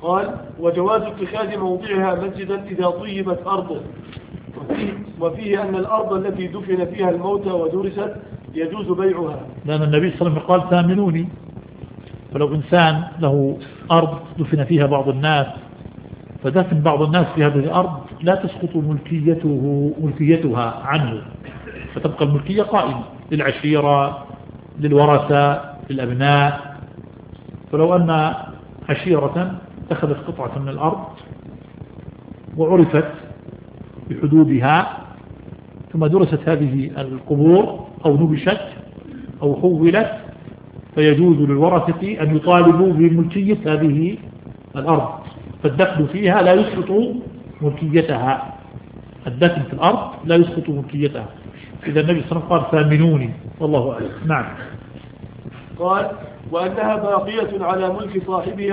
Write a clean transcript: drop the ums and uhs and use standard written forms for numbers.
قال: وجواز اتخاذ موضعها مسجدا إذا طيبت أرضه. وفيه أن الأرض التي دفن فيها الموتى ودرست يجوز بيعها، لأن النبي صلى الله عليه وسلم قال: ثامنوني. فلو إنسان له أرض دفن فيها بعض الناس، فدفن بعض الناس في هذه الأرض لا تسقط ملكيتها عنه، فتبقى الملكية قائمة للعشيرة، للورثة، للأبناء. فلو أن عشيرة اتخذت قطعة من الأرض وعرفت بحدودها، ثم درست هذه القبور أو نبشت أو حولت، فيجوز للورثة أن يطالبوا بملكية هذه الأرض، فالدفن فيها لا يسقط ملكيتها. الدفن في الأرض لا يسقط ملكيتها. إذا النبي صلى الله عليه وسلم قال: ثامنوني، والله أعلم. نعم. قال: وأنها باقية على ملك صاحبها